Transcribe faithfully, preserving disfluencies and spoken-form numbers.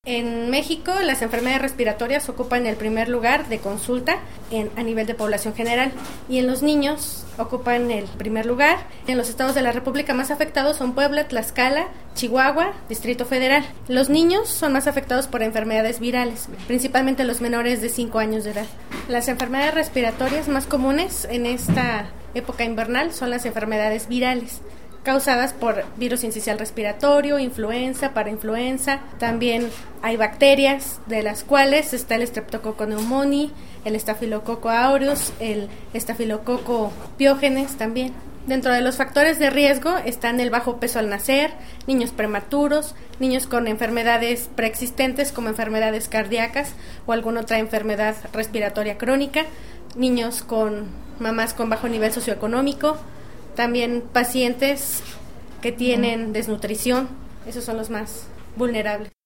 En México, las enfermedades respiratorias ocupan el primer lugar de consulta en, a nivel de población general, y en los niños ocupan el primer lugar. En los estados de la República más afectados son Puebla, Tlaxcala, Chihuahua, Distrito Federal. Los niños son más afectados por enfermedades virales, principalmente los menores de cinco años de edad. Las enfermedades respiratorias más comunes en esta época invernal son las enfermedades virales, causadas por virus sincicial respiratorio, influenza, parainfluenza. También hay bacterias, de las cuales está el Streptococcus pneumoniae, el Staphylococcus aureus, el Staphylococcus pyogenes también. Dentro de los factores de riesgo están el bajo peso al nacer, niños prematuros, niños con enfermedades preexistentes como enfermedades cardíacas o alguna otra enfermedad respiratoria crónica, niños con mamás con bajo nivel socioeconómico, también pacientes que tienen desnutrición. Esos son los más vulnerables.